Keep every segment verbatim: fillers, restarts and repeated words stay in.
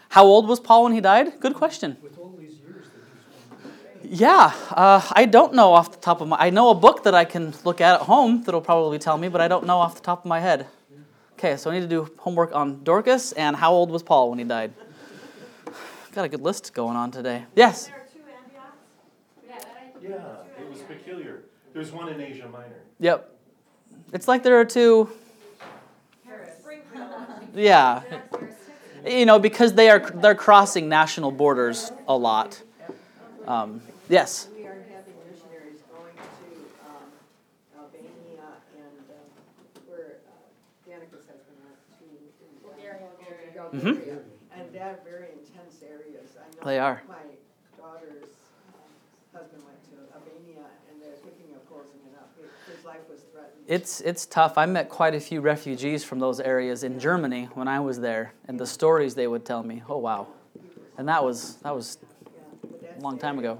How old was Paul when he died? Good question. With all these years that he's Yeah, uh, I don't know off the top of my... I know a book that I can look at at home that'll probably tell me, but I don't know off the top of my head. Okay, so I need to do homework on Dorcas and how old was Paul when he died. Got a good list going on today. Yes? There are two Antiochs? Yeah, it was peculiar. There's one in Asia Minor. Yep. It's like there are two... Yeah. You know, because they are they're crossing national borders a lot. Um, yes? We are having missionaries going to um, Albania and um, where uh, Danica's husband went to um, Bulgaria. Mhm. And they're very intense areas. I know They are. my daughter's um, husband went to Albania and they're thinking of closing it up. His life was threatened. It's it's tough. I met quite a few refugees from those areas in Germany when I was there, and the stories they would tell me. Oh wow, and that was that was a long time ago.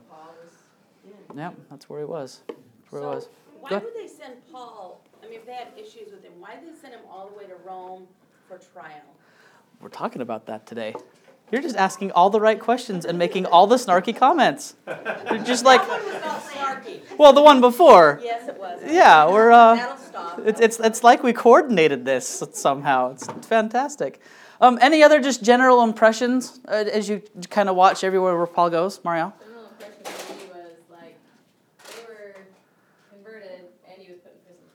Yep, that's where he was. That's where So he was. why Go would they send Paul, I mean, if they had issues with him, why did they send him all the way to Rome for trial? We're talking about that today. You're just asking all the right questions and making all the snarky comments. You're just like, That one was not snarky. well, the one before. Yes, it was. Yeah, we're. Uh, That'll stop. it's it's it's like we coordinated this somehow. It's fantastic. Um, any other just general impressions uh, as you kind of watch everywhere where Paul goes, Marielle? The real impression for me was like they were converted and he was put in prison.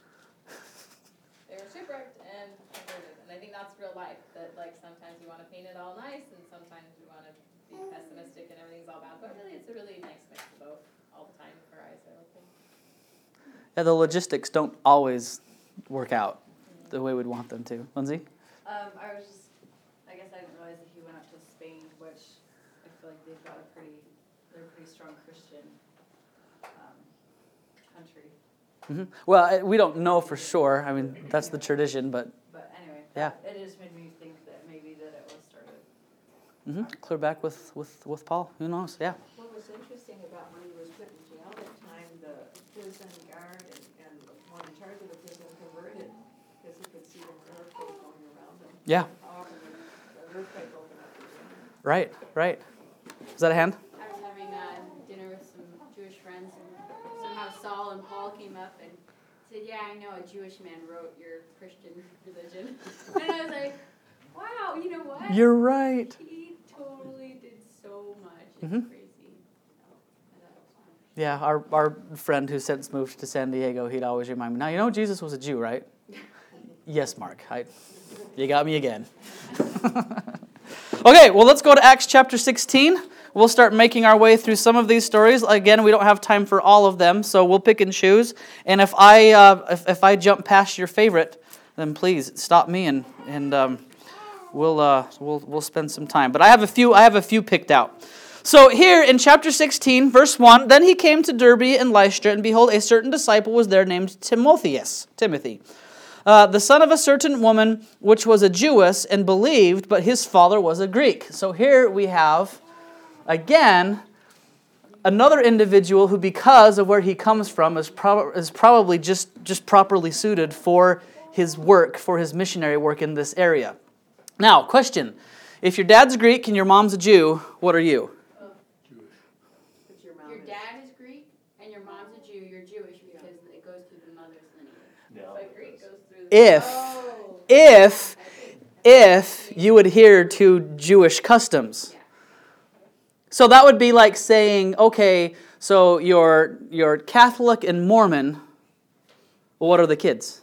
They were shipwrecked and converted, and I think that's real life. That like sometimes you want to paint it all nice, and sometimes you want to be pessimistic and everything's all bad. But really, it's a really nice mix of both all the time for eyes. I would think. Yeah, the logistics don't always work out the way we'd want them to. Lindsay? Um, I was just, I guess I didn't realize that he went up to Spain, which I feel like they've got a pretty, they're a pretty strong Christian um, country. Mm-hmm. Well, I- we don't know for sure. I mean, that's the tradition, but But anyway, Yeah. that, it just made me think that maybe that it was started. mm-hmm. Clear back with, with, with Paul. Who knows? Yeah. What was interesting about when he was put in jail that time, the prison guard and, and the one in charge of the prison converted because he could see the earthquake going around him. Yeah. How often did the earthquake open up again? Right, right. Is that a hand? I was having uh, dinner with some Jewish friends, and somehow Saul and Paul came up and said, "Yeah, I know a Jewish man wrote your Christian religion." And I was like, "Wow, you know what? You're right. He totally did so much. It's Mhm. crazy." So, I thought it was fun. Yeah, our, our friend who since moved to San Diego, he'd always remind me, now, you know Jesus was a Jew, right? Yes, Mark. I, you got me again. Okay, well, let's go to Acts chapter sixteen. We'll start making our way through some of these stories. Again, we don't have time for all of them, so we'll pick and choose. And if I uh, if, if I jump past your favorite, then please stop me and and um, we'll uh, we'll we'll spend some time. But I have a few I have a few picked out. So here in chapter sixteen, verse one, then he came to Derbe and Lystra, and behold, a certain disciple was there named Timotheus, Timothy, uh, the son of a certain woman which was a Jewess and believed, but his father was a Greek. So here we have, again, another individual who, because of where he comes from, is, prob- is probably just, just properly suited for his work, for his missionary work in this area. Now, question. If your dad's Greek and your mom's a Jew, what are you? But your mom Your is- dad is Greek and your mom's a Jew. You're Jewish because it goes through the mother's lineage. No. But Greek goes through the If, Oh. if, if you adhere to Jewish customs. So that would be like saying, okay, so you're, you're Catholic and Mormon. Well, what are the kids?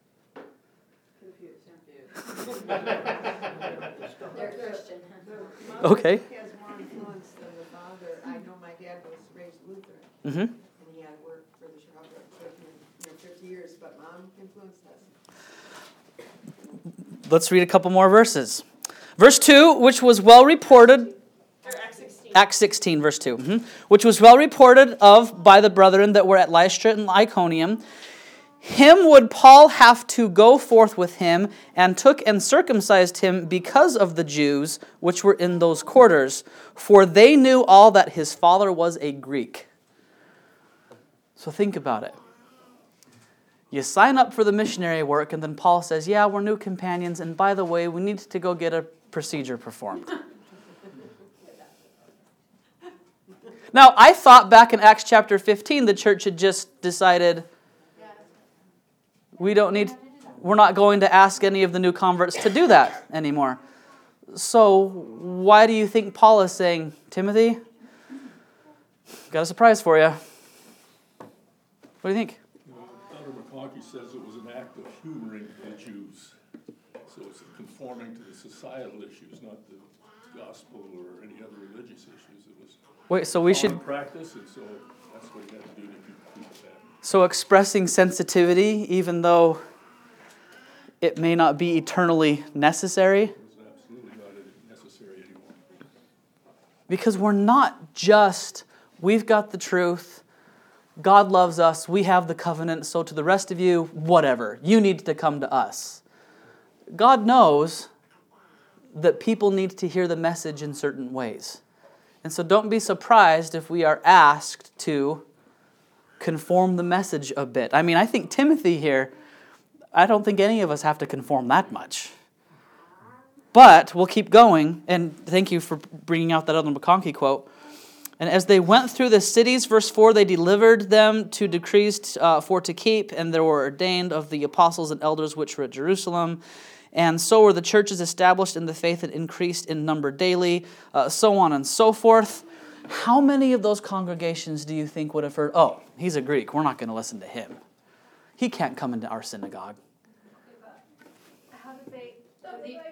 They're Christian. Okay. He has more influence than the father. I know my dad was raised Lutheran, Mm-hmm. and he had worked for the Chicago Church for you know, fifty years, but mom influenced us. Let's read a couple more verses. Verse two, which was well reported, Or Acts sixteen. Acts sixteen, verse two, mhm, which was well reported of by the brethren that were at Lystra and Iconium. Him would Paul have to go forth with him, and took and circumcised him because of the Jews which were in those quarters, for they knew all that his father was a Greek. So think about it. You sign up for the missionary work, and then Paul says, yeah, we're new companions, and by the way, we need to go get a procedure performed. Now, I thought back in Acts chapter fifteen, the church had just decided we don't need, we're not going to ask any of the new converts to do that anymore. So why do you think Paul is saying, Timothy, got a surprise for you? What do you think? Elder McConkie says it was an act of humoring the Jews. So it's conforming to the societal issues, not the gospel or any other religious issues. It was Wait, so we should, common practice, and so that's what he had to do to keep keep it that. so expressing sensitivity, even though it may not be eternally necessary, It was absolutely not necessary anymore. because we're not just, we've got the truth, God loves us, we have the covenant, so to the rest of you, whatever, you need to come to us. God knows that people need to hear the message in certain ways. And so don't be surprised if we are asked to conform the message a bit. I mean, I think Timothy here, I don't think any of us have to conform that much. But we'll keep going, and thank you for bringing out that other McConkie quote. And as they went through the cities, verse four, they delivered them to decrees uh, for to keep, and there were ordained of the apostles and elders which were at Jerusalem. And so were the churches established in the faith and increased in number daily, uh, so on and so forth. How many of those congregations do you think would have heard, oh, he's a Greek, we're not going to listen to him. He can't come into our synagogue. How did they, did he,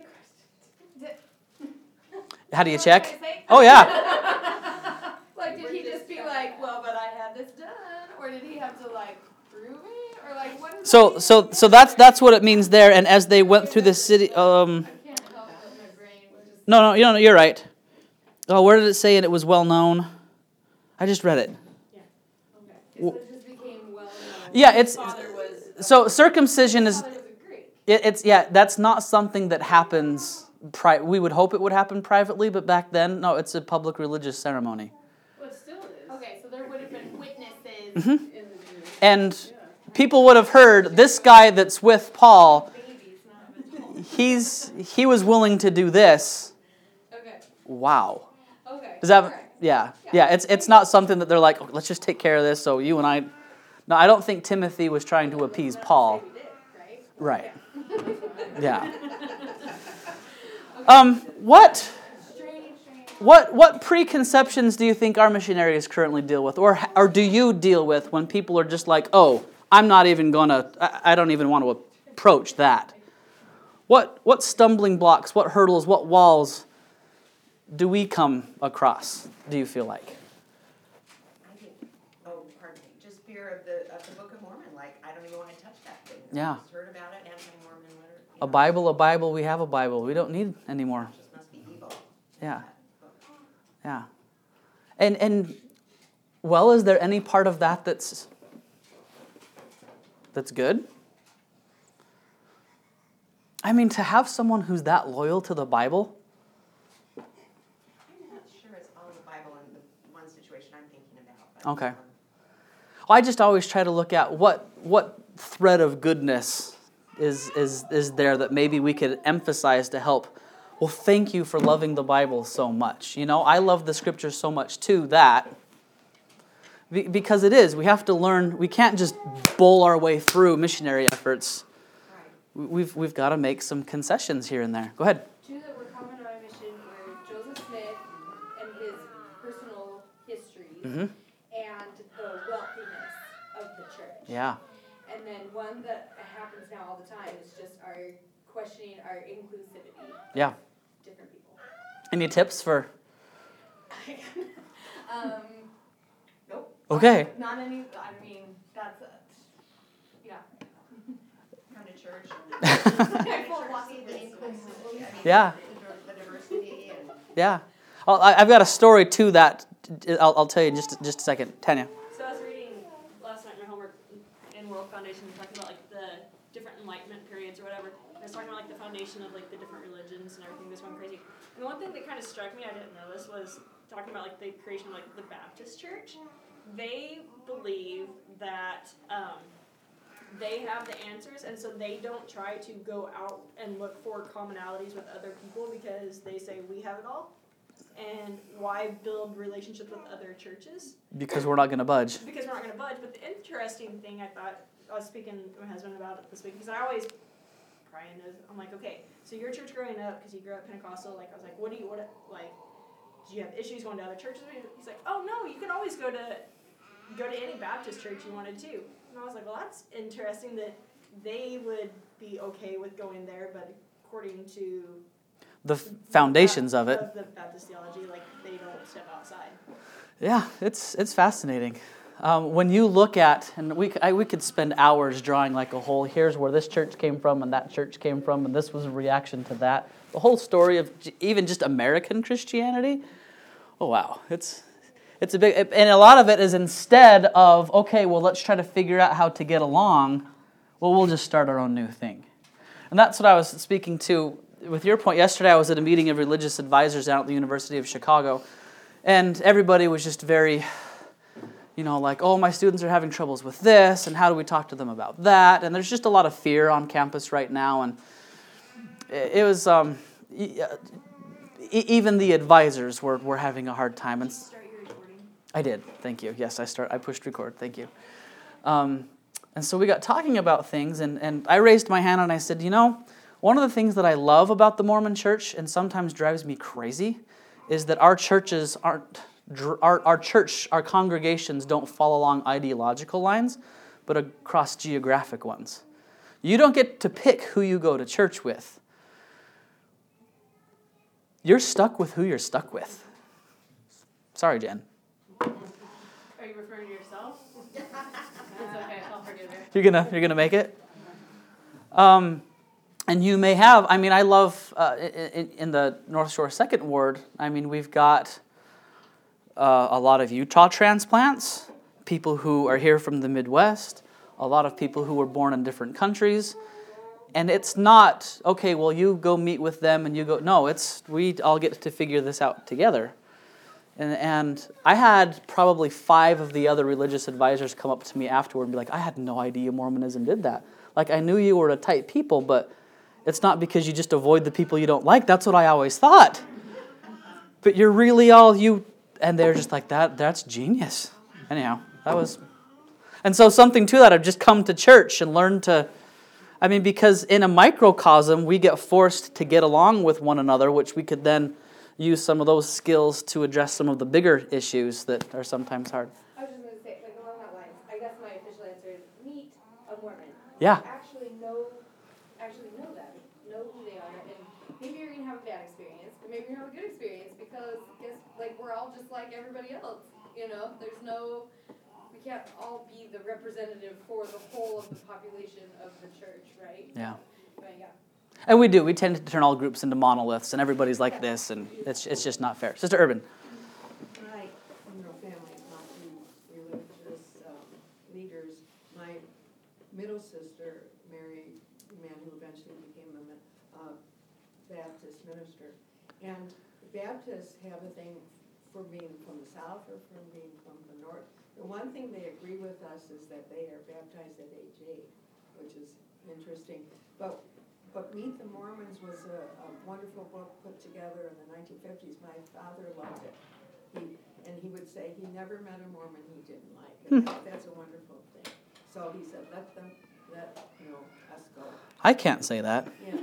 How do you check? Oh, yeah. like, did he just be like, well, but I had this done? Or did he have to, like, prove it? Or, like, what is So so so that's that's what it means there. And as they went through the city, um, I can't help but my brain was just... no, no, you know, you're right. Oh, where did it say? And it was well known. I just read it. Okay. So it just became well known. Yeah, it's His father was... so circumcision His is father was a Greek. it, it's yeah. That's not something that happens. Pri- we would hope it would happen privately, but back then, no, it's a public religious ceremony. Well, it still is. Okay, so there would have been witnesses Mm-hmm. in the Jewish... And people would have heard this guy that's with Paul. Babies, not adults. He's he was willing to do this. Okay, Wow. okay. Does that? Alright. Yeah, yeah. It's it's not something that they're like, oh, let's just take care of this. So you and I. No, I don't think Timothy was trying to appease Paul. Right. Yeah. Um. What? Strange, strange. What what preconceptions do you think our missionaries currently deal with, or or do you deal with when people are just like, oh, I'm not even gonna, I, I don't even want to approach that. What what stumbling blocks, what hurdles, what walls do we come across? Do you feel like? I think, oh, pardon me, just fear of the, of the Book of Mormon, like, I don't even want to touch that thing. Yeah. I just heard about it, anti-Mormon, whatever. you A know, Bible, a Bible. We have a Bible. We don't need any more. it just must be evil. Yeah. That book. Yeah. And and well, is there any part of that that's that's good? I mean, to have someone who's that loyal to the Bible. I'm not sure it's all the Bible in the one situation I'm thinking about. But, Okay. um, Well, I just always try to look at what what thread of goodness is is is there that maybe we could emphasize to help. Well, thank you for loving the Bible so much. You know, I love the Scriptures so much too that be- because it is, we have to learn. We can't just bowl our way through missionary efforts. right. We've we've got to make some concessions here and there. Go ahead. Two that were common on my mission were Joseph Smith and his personal history Mm-hmm. and the wealthiness of the church. Yeah. And then one that happens now all the time is just our questioning our inclusivity Yeah. of different people. Any tips for? Um, Nope. Okay. not any, I mean, that's, a- yeah. Come to church. I full and lots see of the things. inclusivity, I mean, Yeah. the diversity and. Yeah. Well, I- I've got a story too that I'll, I'll tell you in just just a second. Tanya. So I was reading last night my homework in World Foundation, talking about like the different enlightenment periods or whatever. I was talking about like the foundation of like the different religions and everything that's going crazy. And the one thing that kind of struck me, I didn't know this, was talking about like the creation of like the Baptist Church. They believe that um, they have the answers, and so they don't try to go out and look for commonalities with other people because they say we have it all. And why build relationships with other churches? Because we're not going to budge. Because we're not going to budge. But the interesting thing I thought, I was speaking to my husband about it this week, because I always pry into, I'm like, okay, so your church growing up, because he grew up Pentecostal, like, I was like, what do you, what, like, do you have issues going to other churches? He's like, oh, no, you can always go to, go to any Baptist church you wanted to. And I was like, well, that's interesting that they would be okay with going there, but according to The f- foundations of it. Of the Baptist theology, like, they don't step outside. Yeah, it's it's fascinating. Um, when you look at, and we I, we could spend hours drawing like a whole, here's where this church came from and that church came from and this was a reaction to that. The whole story of j- even just American Christianity. Oh, wow. It's it's a big, and a lot of it is instead of, okay, well, let's try to figure out how to get along, well, we'll just start our own new thing. And that's what I was speaking to with your point. Yesterday I was at a meeting of religious advisors out at the University of Chicago, and everybody was just very, you know, like, oh, my students are having troubles with this, and how do we talk to them about that? And there's just a lot of fear on campus right now, and it was, um, even the advisors were, were having a hard time. And Start your recording. I did, thank you. Yes, I start. I pushed record, thank you. Um, and so we got talking about things, and, and I raised my hand and I said, you know, one of the things that I love about the Mormon Church, and sometimes drives me crazy, is that our churches aren't, our, our church, our congregations don't fall along ideological lines, but across geographic ones. You don't get to pick who you go to church with. You're stuck with who you're stuck with. Sorry, Jen. Are you referring to yourself? It's okay, I'll forgive you. You're gonna, you're gonna make it? Um... And you may have, I mean, I love, uh, in, in the North Shore Second Ward, I mean, we've got uh, a lot of Utah transplants, people who are here from the Midwest, a lot of people who were born in different countries. And it's not, okay, well, you go meet with them and you go, no, it's, we all get to figure this out together. And, and I had probably five of the other religious advisors come up to me afterward and be like, I had no idea Mormonism did that. Like, I knew you were a tight people, but it's not because you just avoid the people you don't like. That's what I always thought. But you're really all you, and they're just like, that. That's genius. Anyhow, that was, and so something to that, I've just come to church and learned to, I mean, because in a microcosm, we get forced to get along with one another, which we could then use some of those skills to address some of the bigger issues that are sometimes hard. I was just going to say, like along that lines, I guess my official answer is meet a Mormon. Yeah. Actually know, actually know them, know who they are, and maybe you're going to have a bad experience, but maybe you're going to have a good experience because, guess, like, we're all just like everybody else, you know? There's no, we can't all be the representative for the whole of the population of the church, right? Yeah. But yeah. And we do. We tend to turn all groups into monoliths, and everybody's like this, and it's it's just not fair. Sister Urban. My, you know, family is not too religious um, leaders. My middle sister married a man who eventually became a uh, Baptist minister. And Baptists have a thing for being from the south or from being from the north. The one thing they agree with us is that they are baptized at age eight, which is interesting. But But Meet the Mormons was a, a wonderful book put together in the nineteen fifties. My father loved it. He, and he would say he never met a Mormon he didn't like. And that, that's a wonderful thing. So he said, let them, let, you know, us go. I can't say that. Yeah.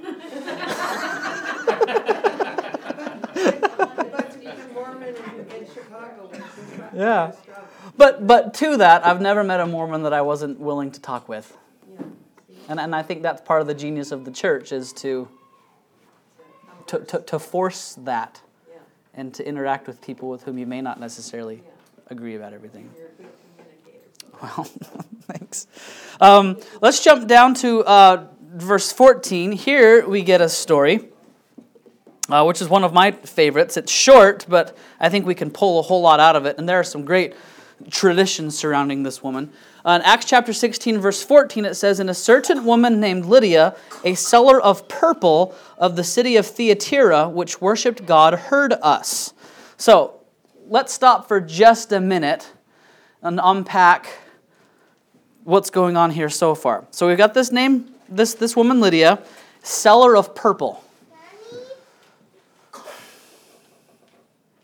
but, but to become Mormon in, in Chicago was a Yeah. struggle. But but to that, I've never met a Mormon that I wasn't willing to talk with. Yeah. And and I think that's part of the genius of the church is to to, to, to force that Yeah. and to interact with people with whom you may not necessarily Yeah. agree about everything. You're a good communicator. Well, thanks. Um, let's jump down to uh, verse fourteen. Here we get a story, uh, which is one of my favorites. It's short, but I think we can pull a whole lot out of it. And there are some great traditions surrounding this woman. Uh, in Acts chapter sixteen, verse fourteen, it says, "And a certain woman named Lydia, a seller of purple of the city of Thyatira, which worshipped God, heard us." So, let's stop for just a minute and unpack what's going on here so far. So we've got this name, this, this woman Lydia, seller of purple.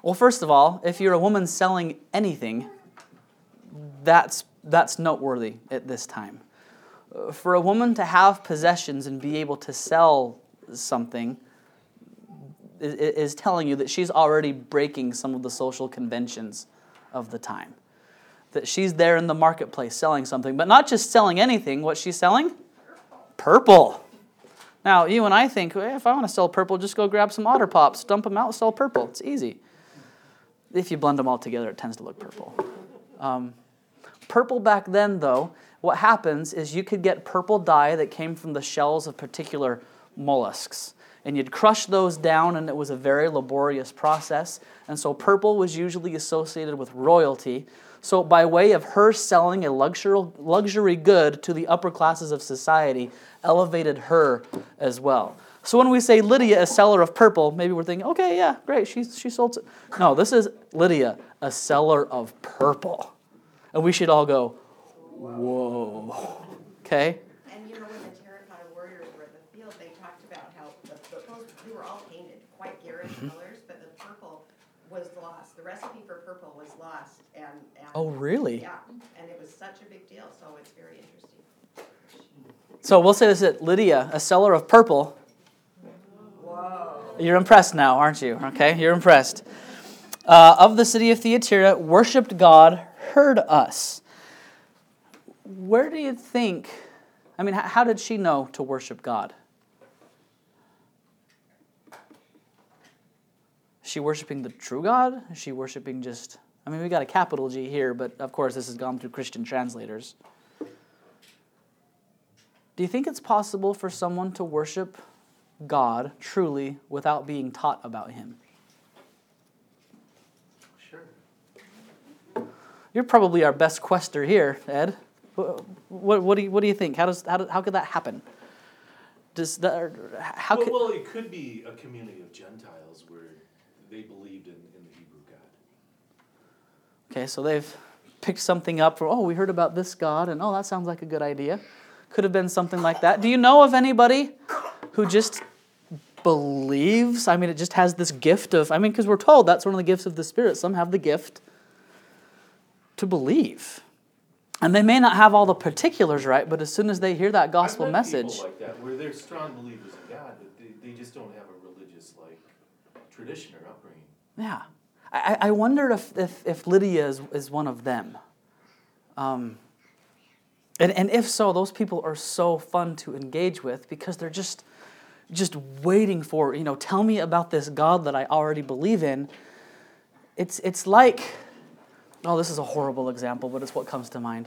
Well, first of all, if you're a woman selling anything, that's that's noteworthy at this time. For a woman to have possessions and be able to sell something is, is telling you that she's already breaking some of the social conventions of the time. That she's there in the marketplace selling something, but not just selling anything. What's she selling? Purple. Now, you and I think, well, if I want to sell purple, just go grab some Otter Pops, dump them out, sell purple. It's easy. If you blend them all together, it tends to look purple. Um, purple back then, though, what happens is you could get purple dye that came from the shells of particular mollusks. And you'd crush those down, and it was a very laborious process. And so purple was usually associated with royalty. So by way of her selling a luxury, luxury good to the upper classes of society, elevated her as well. So when we say Lydia, a seller of purple, maybe we're thinking, okay, yeah, great, she, she sold it. No, this is Lydia, a seller of purple. And we should all go, whoa. Okay? And you know, when the terracotta warriors were in the field, they talked about how the, the, those, they were all painted quite garish mm-hmm. colors, but the purple was lost. The recipe for purple was lost. And, and oh, really? Yeah, and it was such a big deal, so it's very interesting. So we'll say this at Lydia, a seller of purple. Whoa. You're impressed now, aren't you? Okay, you're impressed. Uh, of the city of Thyatira, worshipped God, heard us. Where do you think, I mean, how did she know to worship God? Is she worshiping the true God? Is she worshiping just, I mean, we got a capital G here, but of course this has gone through Christian translators. Do you think it's possible for someone to worship God truly without being taught about Him? Sure. You're probably our best quester here, Ed. What, what, what do you what do you think? How does how, do, how could that happen? Does that, how well, could, well, it could be a community of Gentiles where they believed in, in the Hebrew God. Okay, so they've picked something up for, oh, we heard about this God, and oh, that sounds like a good idea. Could have been something like that. Do you know of anybody who just believes? I mean, it just has this gift of, I mean, because we're told that's one of the gifts of the Spirit. Some have the gift to believe. And they may not have all the particulars right, but as soon as they hear that gospel I've met message. People like that, where they're strong believers in God, but they, they just don't have a religious like tradition or upbringing. Yeah. I, I wondered if, if, if Lydia is, is one of them. Um, and, and if so, those people are so fun to engage with because they're just, just waiting for, you know, tell me about this God that I already believe in. It's, it's like, oh, this is a horrible example, but it's what comes to mind.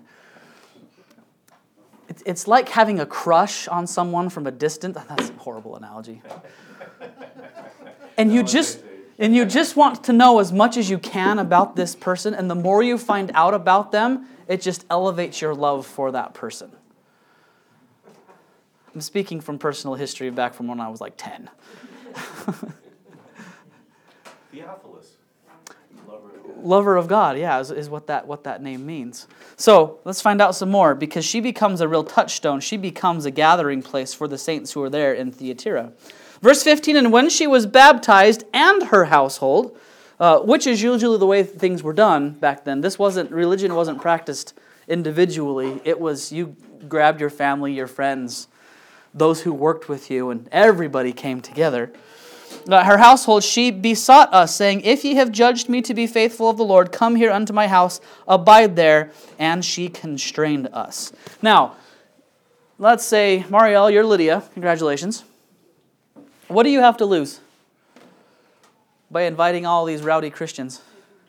It's, it's like having a crush on someone from a distance. That's a horrible analogy. And you just... And you just want to know as much as you can about this person, and the more you find out about them, it just elevates your love for that person. I'm speaking from personal history back from when I was like ten. Theophilus, lover of God. Lover of God, yeah, is, is what that what that name means. So let's find out some more, because she becomes a real touchstone. She becomes a gathering place for the saints who are there in Thyatira. Verse fifteen, and when she was baptized and her household, uh, which is usually the way things were done back then. This wasn't, religion wasn't practiced individually. It was you grabbed your family, your friends, those who worked with you, and everybody came together. Uh, her household, she besought us, saying, if ye have judged me to be faithful of the Lord, come here unto my house, abide there. And she constrained us. Now, let's say, Marielle, you're Lydia. Congratulations. What do you have to lose by inviting all these rowdy Christians?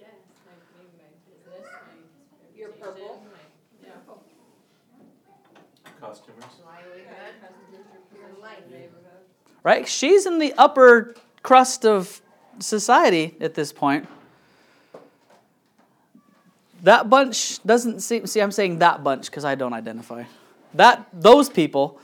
You're purple. Customers. Right? She's in the upper crust of society at this point. That bunch doesn't seem... See, I'm saying that bunch because I don't identify. That Those people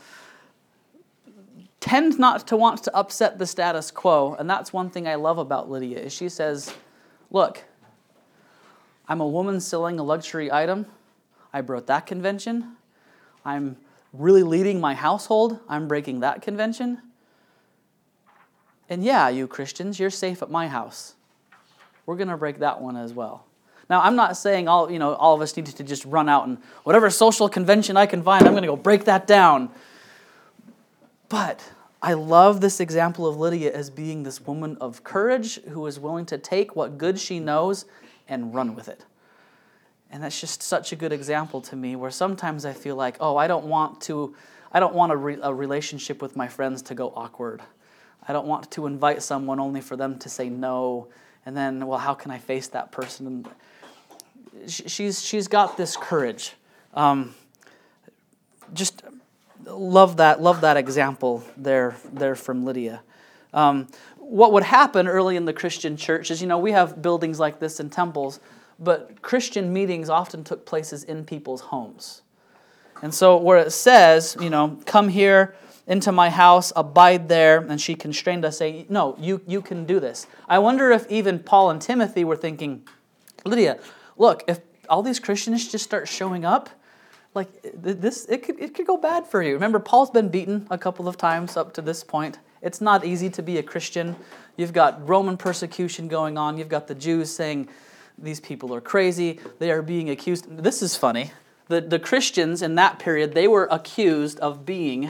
tend not to want to upset the status quo, and that's one thing I love about Lydia, is she says, look, I'm a woman selling a luxury item. I broke that convention. I'm really leading my household. I'm breaking that convention. And yeah, you Christians, you're safe at my house. we're going to break that one as well. Now, I'm not saying all, you know, all of us need to just run out and whatever social convention I can find, I'm going to go break that down. But I love this example of Lydia as being this woman of courage who is willing to take what good she knows and run with it. And that's just such a good example to me, where sometimes I feel like, oh, I don't want to, I don't want a, re- a relationship with my friends to go awkward. I don't want to invite someone only for them to say no, and then, well, how can I face that person? And she's she's got this courage. Um, just love that love that example there there from Lydia. Um, what would happen early in the Christian church is, you know, we have buildings like this in temples, but Christian meetings often took places in people's homes. And so where it says, you know, come here into my house, abide there, and she constrained us, saying, no, you, you can do this. I wonder if even Paul and Timothy were thinking, Lydia, look, if all these Christians just start showing up, like this, it could it could go bad for you. Remember, Paul's been beaten a couple of times up to this point. It's not easy to be a Christian. You've got Roman persecution going on. You've got the Jews saying these people are crazy. They are being accused. This is funny. The, the Christians in that period, they were accused of being,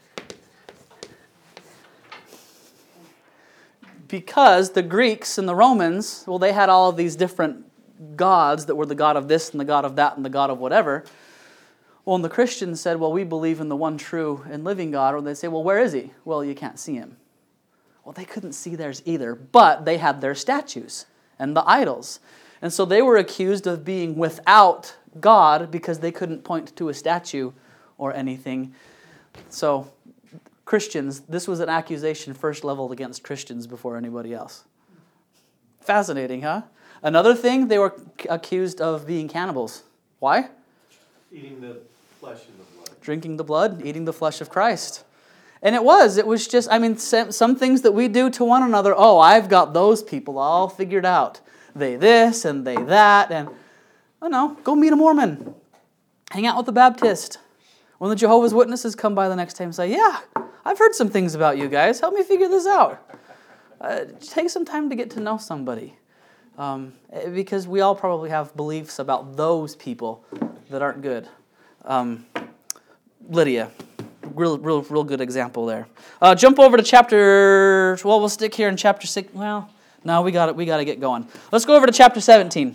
because the Greeks and the Romans, well, they had all of these different gods that were the god of this and the god of that and the god of whatever. Well, and the Christians said, well, we believe in the one true and living God. Or they say, well, where is he? Well, you can't see him. Well, they couldn't see theirs either, but they had their statues and the idols. And so they were accused of being without God because they couldn't point to a statue or anything. So Christians, this was an accusation first leveled against Christians before anybody else. Fascinating, huh? Another thing, they were accused of being cannibals. Why? Eating the flesh and the blood. Drinking the blood, eating the flesh of Christ. And it was, it was just, I mean, some, some things that we do to one another, oh, I've got those people all figured out. They this and they that, and, oh no, go meet a Mormon. Hang out with the Baptist. When the Jehovah's Witnesses come by the next time and say, yeah, I've heard some things about you guys. Help me figure this out. Uh, take some time to get to know somebody. Um, because we all probably have beliefs about those people that aren't good. Um, Lydia, real, real, real good example there. Uh, jump over to chapter. Well, we'll stick here in chapter six. Well, no, we got it. We got to get going. Let's go over to chapter seventeen.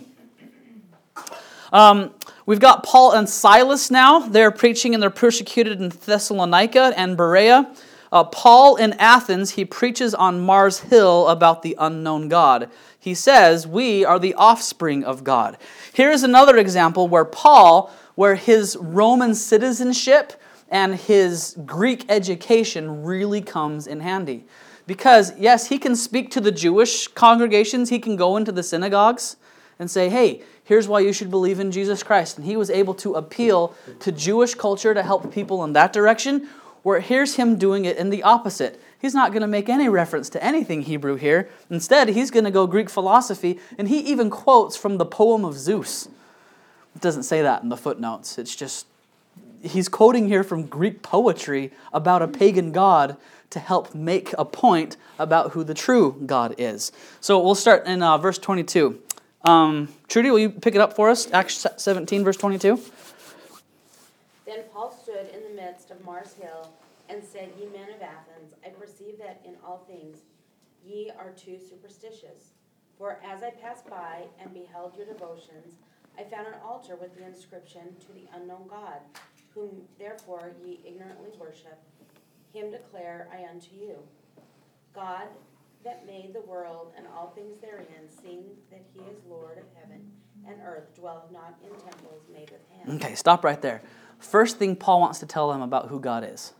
Um, we've got Paul and Silas now. They're preaching and they're persecuted in Thessalonica and Berea. Uh, Paul in Athens, he preaches on Mars Hill about the unknown God. He says, we are the offspring of God. Here's another example where Paul, where his Roman citizenship and his Greek education really comes in handy. Because, yes, he can speak to the Jewish congregations. He can go into the synagogues and say, hey, here's why you should believe in Jesus Christ. And he was able to appeal to Jewish culture to help people in that direction, where here's him doing it in the opposite. He's not going to make any reference to anything Hebrew here. Instead, he's going to go Greek philosophy, and he even quotes from the poem of Zeus. It doesn't say that in the footnotes. It's just, he's quoting here from Greek poetry about a pagan god to help make a point about who the true God is. So we'll start in uh, verse twenty-two. Um, Trudy, will you pick it up for us? Acts seventeen, verse twenty-two. Then Paul stood in the midst of Mars Hill and said, Ye men of Athens, I perceive that in all things ye are too superstitious. For as I passed by and beheld your devotions, I found an altar with the inscription, To the unknown God, whom therefore ye ignorantly worship. Him declare I unto you. God that made the world and all things therein, seeing that he is Lord of heaven and earth, dwelleth not in temples made with hands. Okay, stop right there. First thing Paul wants to tell them about who God is.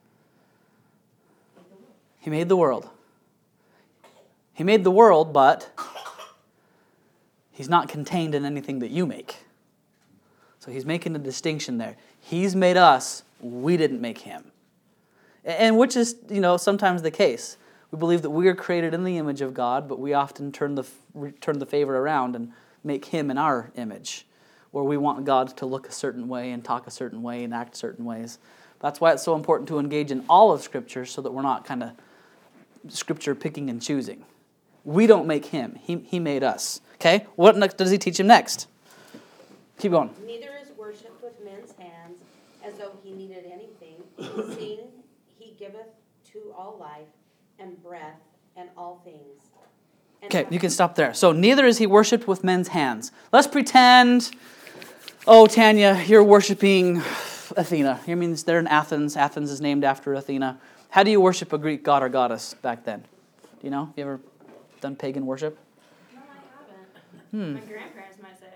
He made the world. He made the world, but he's not contained in anything that you make. So he's making a distinction there. He's made us, we didn't make him. And which is, you know, sometimes the case. We believe that we are created in the image of God, but we often turn the turn the favor around and make him in our image, where we want God to look a certain way and talk a certain way and act certain ways. That's why it's so important to engage in all of Scripture so that we're not kind of Scripture picking and choosing. We don't make him. He, he made us. Okay? What next does he teach him next? Keep going. Neither is worshipped with men's hands, as though he needed anything, seeing he giveth to all life and breath and all things. And Okay, you can stop there. So neither is he worshipped with men's hands. Let's pretend, oh, Tanya, you're worshiping Athena. I mean, they're in Athens. Athens is named after Athena. How do you worship a Greek god or goddess back then? Do you know? You ever done pagan worship? No, I haven't. Hmm. My grandparents might say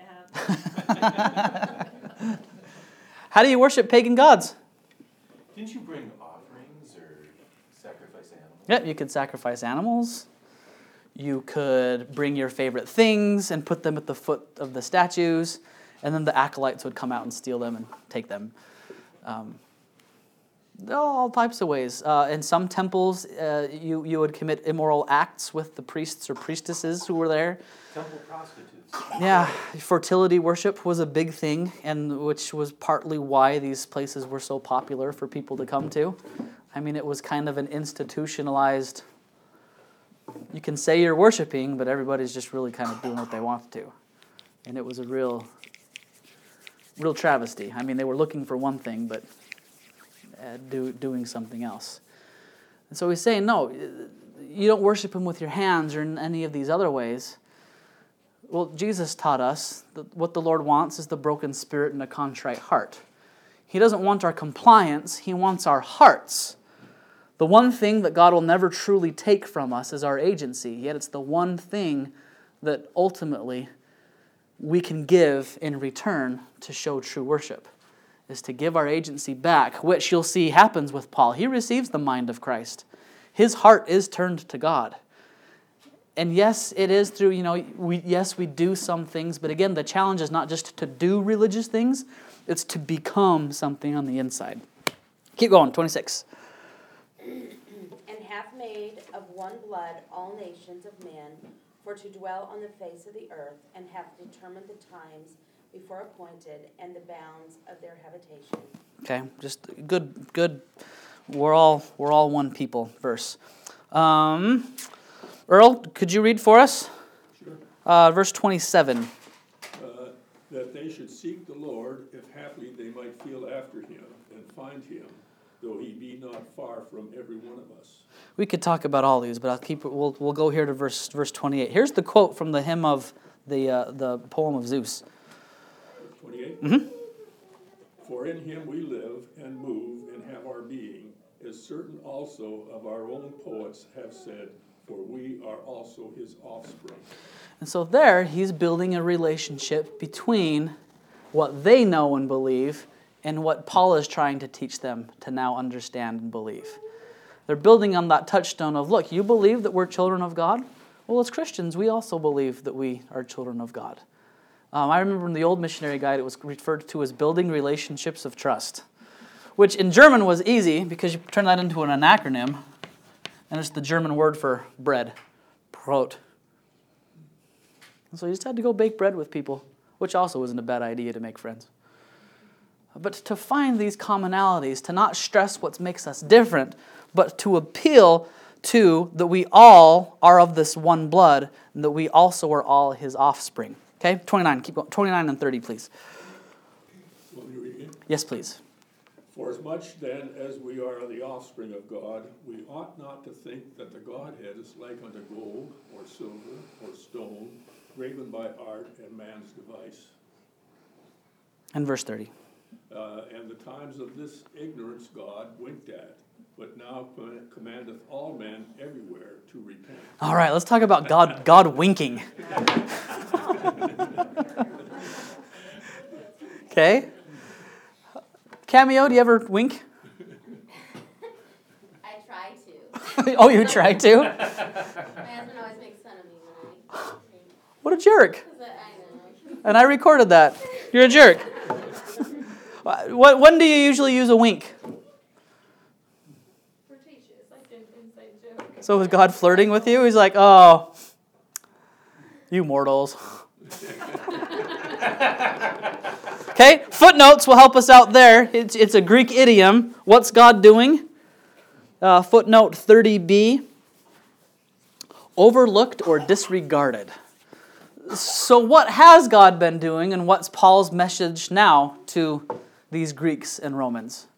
I have. How do you worship pagan gods? Didn't you bring offerings or sacrifice animals? Yeah, you could sacrifice animals. You could bring your favorite things and put them at the foot of the statues, and then the acolytes would come out and steal them and take them. Um, all types of ways. Uh, in some temples, uh, you, you would commit immoral acts with the priests or priestesses who were there. Temple prostitutes. Yeah, fertility worship was a big thing, and which was partly why these places were so popular for people to come to. I mean, it was kind of an institutionalized, you can say you're worshiping, but everybody's just really kind of doing what they want to. And it was a real, real travesty. I mean, they were looking for one thing, but uh, do, doing something else. And so he's saying, no, you don't worship him with your hands or in any of these other ways. Well, Jesus taught us that what the Lord wants is the broken spirit and a contrite heart. He doesn't want our compliance, he wants our hearts. The one thing that God will never truly take from us is our agency, yet it's the one thing that ultimately we can give in return to show true worship, is to give our agency back, which you'll see happens with Paul. He receives the mind of Christ. His heart is turned to God. And yes, it is through, you know, we yes, we do some things, but again, the challenge is not just to do religious things, it's to become something on the inside. Keep going, twenty-six. And hath made of one blood all nations of men, for to dwell on the face of the earth, and hath determined the times before appointed, and the bounds of their habitation. Okay, just good, good. We're all we're all one people. Verse. Um, Earl, could you read for us? Sure. Uh, verse twenty-seven. Uh, that they should seek the Lord, if haply they might feel after him, and find him, though he be not far from every one of us. We could talk about all these, but I'll keep it. We'll we'll go here to verse verse twenty-eight. Here's the quote from the hymn of the uh, the poem of Zeus. twenty-eight? Mm-hmm. For in him we live and move and have our being, as certain also of our own poets have said, for we are also his offspring. And so there, he's building a relationship between what they know and believe and what Paul is trying to teach them to now understand and believe. They're building on that touchstone of, look, you believe that we're children of God? Well, as Christians, we also believe that we are children of God. Um, I remember in the old missionary guide, it was referred to as building relationships of trust, which in German was easy because you turn that into an acronym, and it's the German word for bread, Brot. And so you just had to go bake bread with people, which also isn't a bad idea to make friends. But to find these commonalities, to not stress what makes us different, but to appeal to that we all are of this one blood, and that we also are all his offspring. Okay, twenty-nine, keep going. twenty-nine and thirty, please. Want me to read again? Yes, please. For as much then as we are the offspring of God, we ought not to think that the Godhead is like unto gold, or silver, or stone, graven by art and man's device. And verse thirty. Uh, and the times of this ignorance God winked at, but now commandeth all men everywhere to repent. All right, let's talk about God, God winking. Okay. Cameo, do you ever wink? I try to. Oh, you try to? My husband always makes fun of me when I What a jerk. because I know. And I recorded that. You're a jerk. What, when do you usually use a wink? Flirtatious, like an inside joke. So is God flirting with you? He's like, oh, you mortals. Okay, footnotes will help us out there. It's, it's a Greek idiom. What's God doing? Uh, footnote thirty b. overlooked or disregarded. So what has God been doing, and what's Paul's message now to these Greeks and Romans?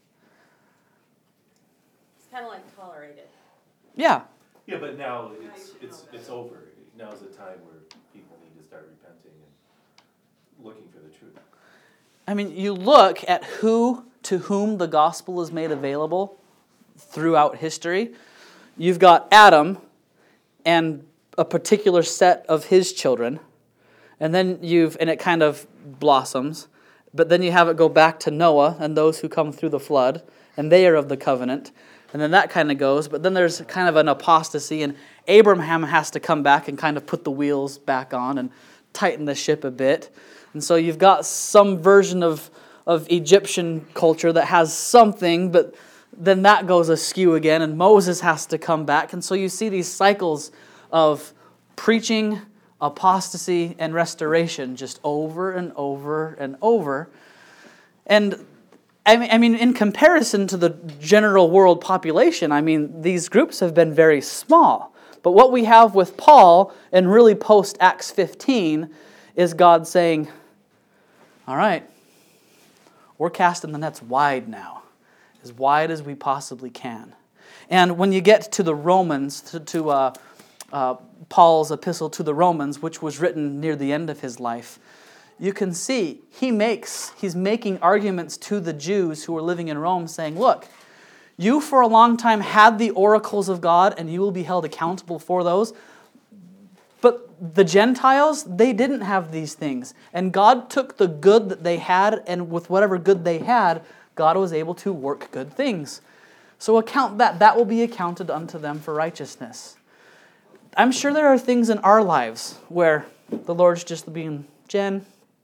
It's kind of like tolerated. Yeah. Yeah, but now it's, it's, it's over. Now's the time where people need to start repenting and looking for the truth. I mean, you look at who, to whom the gospel is made available throughout history. You've got Adam and a particular set of his children. And then you've, and it kind of blossoms, but then you have it go back to Noah and those who come through the flood, and they are of the covenant. And then that kind of goes, but then there's kind of an apostasy, and Abraham has to come back and kind of put the wheels back on and tighten the ship a bit. And so you've got some version of, of Egyptian culture that has something, but then that goes askew again, and Moses has to come back. And so you see these cycles of preaching, apostasy, and restoration just over and over and over. And I mean, I mean, in comparison to the general world population, I mean, these groups have been very small. But what we have with Paul, and really post Acts fifteen, is God saying, all right, we're casting the nets wide now, as wide as we possibly can. And when you get to the Romans, to, to uh, uh, Paul's epistle to the Romans, which was written near the end of his life, you can see he makes, he's making arguments to the Jews who were living in Rome saying, look, you for a long time had the oracles of God and you will be held accountable for those. But the Gentiles, they didn't have these things. And God took the good that they had, and with whatever good they had, God was able to work good things. So account that. That will be accounted unto them for righteousness. I'm sure there are things in our lives where the Lord's just being, Jen.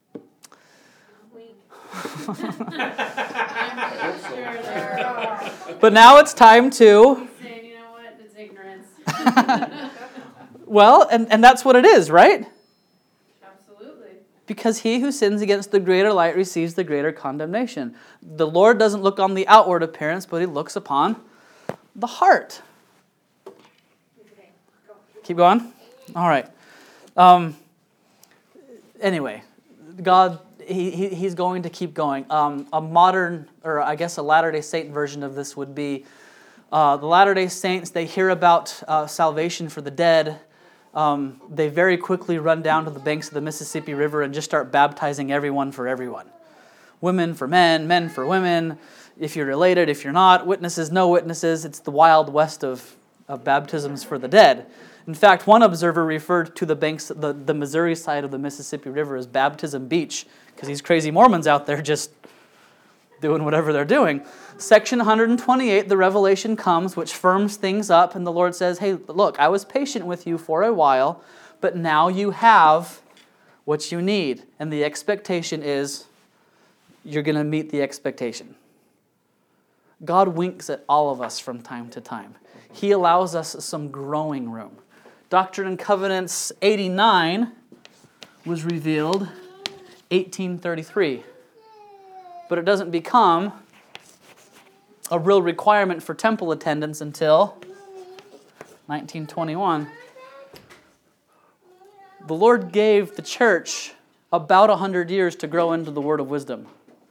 But now it's time to. He's saying, you know what? It's ignorance. Well, and, and that's what it is, right? Absolutely. Because he who sins against the greater light receives the greater condemnation. The Lord doesn't look on the outward appearance, but he looks upon the heart. Keep going? All right. Um, anyway, God, he, he he's going to keep going. Um, a modern, or I guess a Latter-day Saint version of this would be, uh, the Latter-day Saints, they hear about uh, salvation for the dead. Um, they very quickly run down to the banks of the Mississippi River and just start baptizing everyone for everyone. Women for men, men for women, if you're related, if you're not, witnesses, no witnesses. It's the Wild West of, of baptisms for the dead. In fact, one observer referred to the banks, the, the Missouri side of the Mississippi River as Baptism Beach, because these crazy Mormons out there just doing whatever they're doing. Section one hundred twenty-eight, the revelation comes, which firms things up, and the Lord says, hey, look, I was patient with you for a while, but now you have what you need. And the expectation is you're going to meet the expectation. God winks at all of us from time to time. He allows us some growing room. Doctrine and Covenants eighty-nine was revealed eighteen thirty-three. But it doesn't become a real requirement for temple attendance until nineteen twenty-one. The Lord gave the church about one hundred years to grow into the word of wisdom.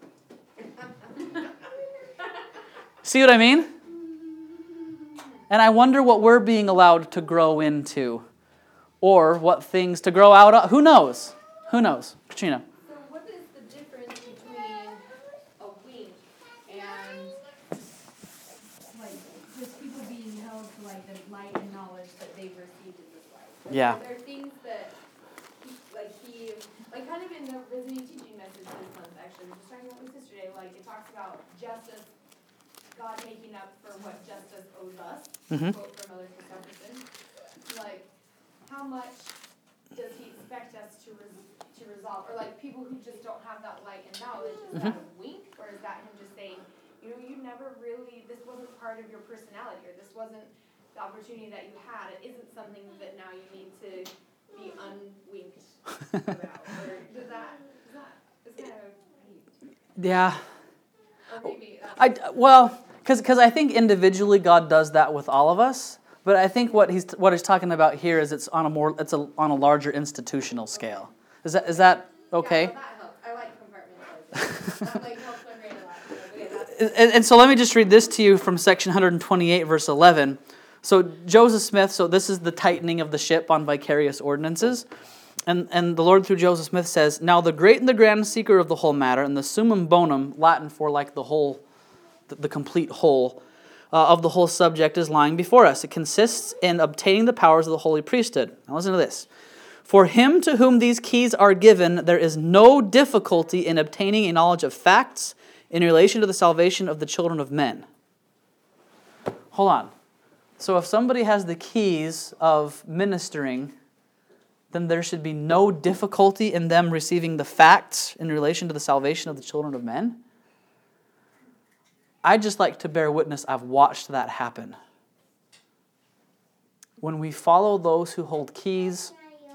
See what I mean? And I wonder what we're being allowed to grow into, or what things to grow out of. Who knows? Who knows? Katrina. So what is the difference between a wink and like just people being held to like the light and knowledge that they've received in this life? Like, Yeah. Are there things that he, like he like kind of in the visiting teaching message this month actually, just talking about this yesterday, like it talks about justice, God making up for what justice owes us. Mm-hmm. Quote from Mother Jefferson. Like how much does he expect us to res- to resolve, or like people who just don't have that light and knowledge, is Mm-hmm. that a wink, or is that him just saying, you know, you never really, this wasn't part of your personality, or this wasn't the opportunity that you had, it isn't something that now you need to be unwinked about, or does that, is that, is kind of, Yeah. or maybe that's. I, well, because I think individually God does that with all of us, But I think what he's what he's talking about here is it's on a more it's a on a larger institutional scale. Is that is that okay? Yeah, well, that helps. I like compartmentalizing. That like helps my brain a lot. So, okay, that's And, and so let me just read this to you from section one twenty-eight, verse eleven. So Joseph Smith, so this is the tightening of the ship on vicarious ordinances. And, and the Lord through Joseph Smith says, "Now the great and the grand seeker of the whole matter, and the summum bonum," Latin for like the whole, the, the complete whole, uh, of the whole subject is lying before us. It consists in obtaining the powers of the holy priesthood. Now listen to this. "For him to whom these keys are given, there is no difficulty in obtaining a knowledge of facts in relation to the salvation of the children of men." Hold on. So if somebody has the keys of ministering, then there should be no difficulty in them receiving the facts in relation to the salvation of the children of men? I'd just like to bear witness, I've watched that happen. When we follow those who hold keys,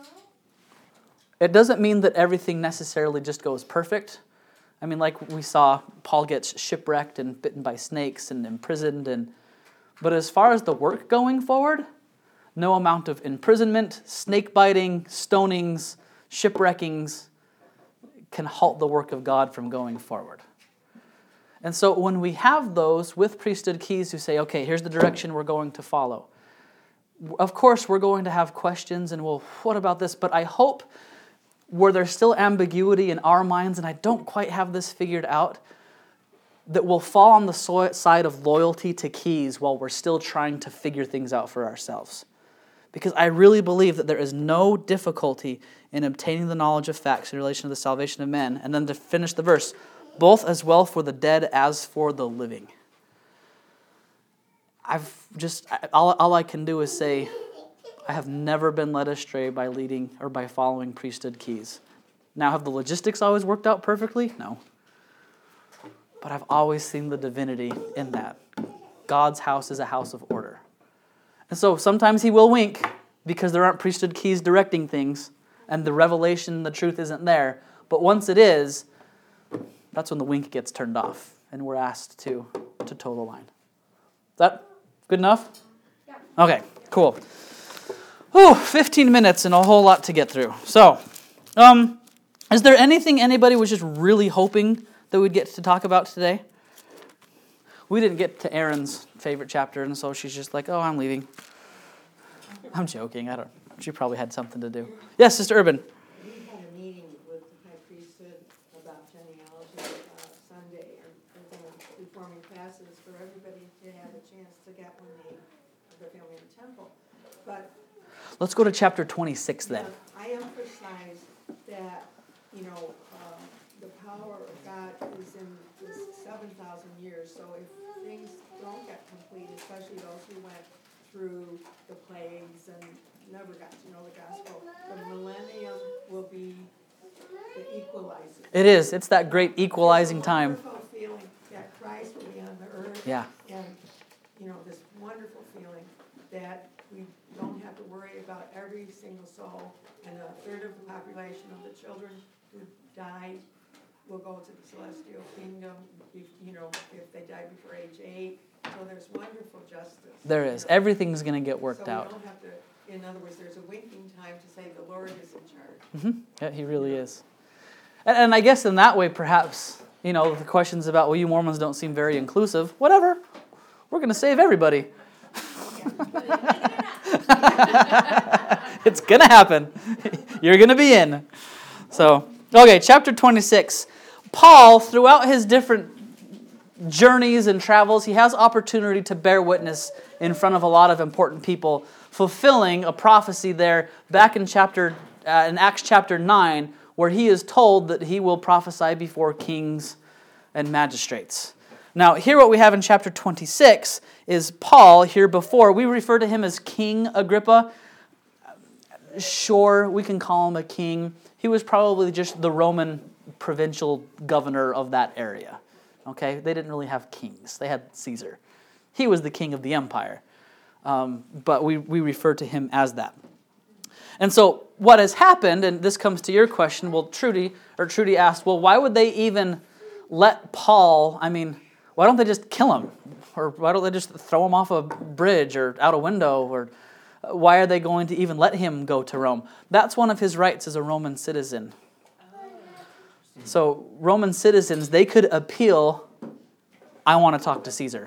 it doesn't mean that everything necessarily just goes perfect. I mean, like we saw, Paul gets shipwrecked and bitten by snakes and imprisoned. And but as far as the work going forward, no amount of imprisonment, snake biting, stonings, shipwreckings can halt the work of God from going forward. And so when we have those with priesthood keys who say, okay, here's the direction we're going to follow. Of course, we're going to have questions and, well, what about this? But I hope where there's still ambiguity in our minds, and I don't quite have this figured out, that we'll fall on the side of loyalty to keys while we're still trying to figure things out for ourselves. Because I really believe that there is no difficulty in obtaining the knowledge of facts in relation to the salvation of men. And then to finish the verse, both as well for the dead as for the living. I've just, all, all I can do is say, I have never been led astray by leading or by following priesthood keys. Now, have the logistics always worked out perfectly? No. But I've always seen the divinity in that. God's house is a house of order. And so sometimes he will wink because there aren't priesthood keys directing things and the revelation, the truth isn't there. But once it is, that's when the wink gets turned off and we're asked to, to toe the line. Is that good enough? Yeah. Okay, cool. Whew, fifteen minutes and a whole lot to get through. So, um, is there anything anybody was just really hoping that we'd get to talk about today? We didn't get to Erin's favorite chapter, and so she's just like, oh, I'm leaving. I'm joking. I don't. She probably had something to do. Yes, Sister Urban. We had a meeting with the high priesthood about genealogy uh, Sunday, and we're going to be forming classes for everybody to have a chance to get when they have their family in the temple. But let's go to chapter twenty-six then. yeah, I emphasize that, you know, um, the power of God is in this seven thousand years. So if things don't get complete, especially those who went through the plagues and never got to know the gospel, the millennium will be the equalizer. It is. It's that great equalizing time. It's a wonderful feeling that Christ will be on the earth. Yeah. And, you know, this wonderful feeling that we don't have to worry about every single soul, and a third of the population of the children who died will go to the celestial kingdom, if, you know, if they die before age eight. So there's wonderful justice. There is. Everything's going to get worked so out. We don't have to, in other words, there's a winking time to say the Lord is in charge. Mm-hmm. Yeah, he really is. And, and I guess in that way, perhaps, you know, the questions about, well, you Mormons don't seem very inclusive. Whatever. We're going to save everybody. It's going to happen. You're going to be in. So, okay, chapter twenty-six. Paul, throughout his different journeys and travels, he has opportunity to bear witness in front of a lot of important people, fulfilling a prophecy there back in chapter uh, in Acts chapter nine, where he is told that he will prophesy before kings and magistrates. Now, here what we have in chapter twenty-six is Paul here before. We refer to him as King Agrippa. Sure, we can call him a king. He was probably just the Roman provincial governor of that area. Okay, they didn't really have kings. They had Caesar. He was the king of the empire. Um, but we, we refer to him as that. And so what has happened, and this comes to your question, well, Trudy, or Trudy asked, well, why would they even let Paul, I mean, why don't they just kill him? Or why don't they just throw him off a bridge or out a window? Or why are they going to even let him go to Rome? That's one of his rights as a Roman citizen. So Roman citizens, they could appeal, I want to talk to Caesar.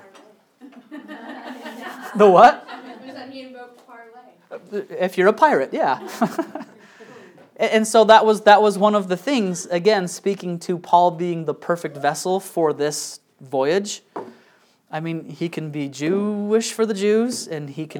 The what? He invoked parlay. If you're a pirate, yeah. And so that was that was one of the things, again, speaking to Paul being the perfect vessel for this voyage. I mean, he can be Jewish for the Jews, and he can